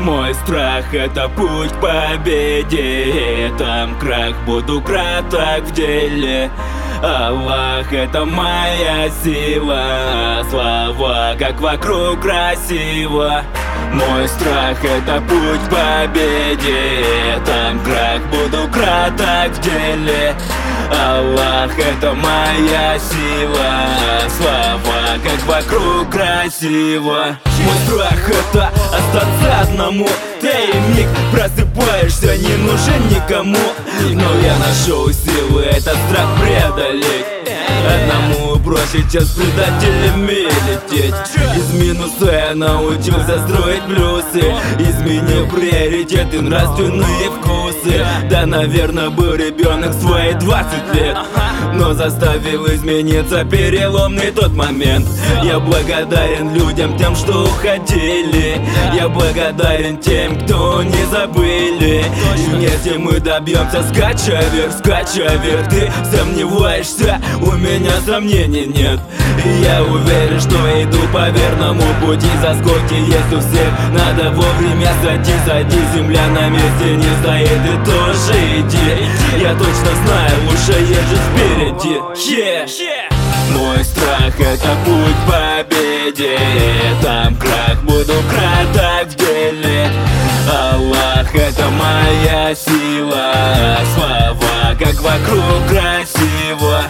Мой страх — это путь к победе. Там крах, буду краток в деле. Аллах — это моя сила. Слова, как вокруг красиво. Мой страх — это путь к победе. Там крах, буду краток в деле. Аллах — это моя сила. Слова, как вокруг красиво. Мой страх — это остаться одному. Ты миг просыпаешься, не нужен никому. Но я нашел силы этот страх преодолеть. Одному проще, чем с предателями лететь. Из минуса я научился строить плюсы. Изменил приоритеты, нравственные вкусы. Да, наверное, был ребенок в свои 20 лет, но заставил измениться переломный тот момент. Я благодарен людям, тем, что уходили. Я благодарен тем, кто не забыли. И вместе мы добьемся, скача вверх. Ты сомневаешься, у меня сомнений нет. И я уверен, что иду по верному пути. Заскоки есть у всех, надо вовремя сойти. Земля на месте не стоит, и тоже иди. Я точно знаю, лучше езжать впереди. Мой страх — это путь к победе. Там крах, буду краток в деле. Аллах — это моя сила. Слова, как вокруг красиво.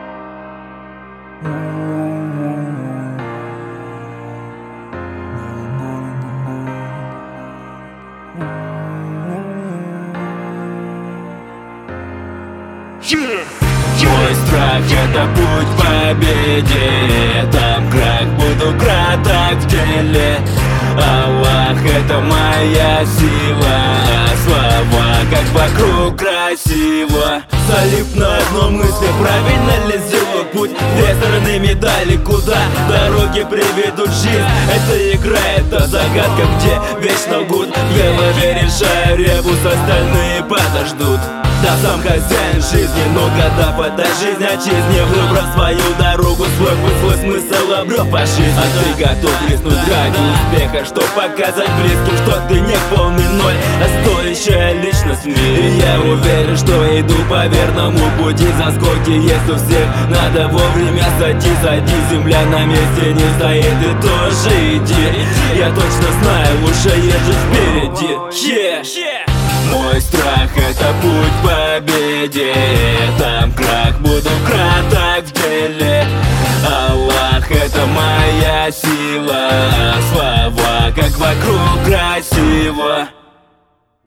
Мой страх — это путь к победе. Там крах, буду краток в деле. Аллах — это моя сила. Слова, как вокруг красиво. Залип на одной мысли, правильно ли сделал путь? Две стороны медали, куда дороги приведут жизнь. Это игра, это загадка, где вечно гуд. В голове решаю ребус, остальные подождут. Да, сам хозяин жизни, но года подай жизнь отчизне. Выбрал свою дорогу, свой путь, свой смысл обрел по жизни. А ты готов рискнуть ради успеха, чтоб показать близким, что ты не полный ноль, а стоящая личность в мире. И я уверен, что иду по верному пути. Заскоки есть у всех, надо вовремя сойти. Земля на месте не стоит, и тоже иди. Я точно знаю, лучше езжать впереди. Мой страх — это путь к победе. Там крах, буду краток в деле. Аллах — это моя сила. Слова, как вокруг красиво.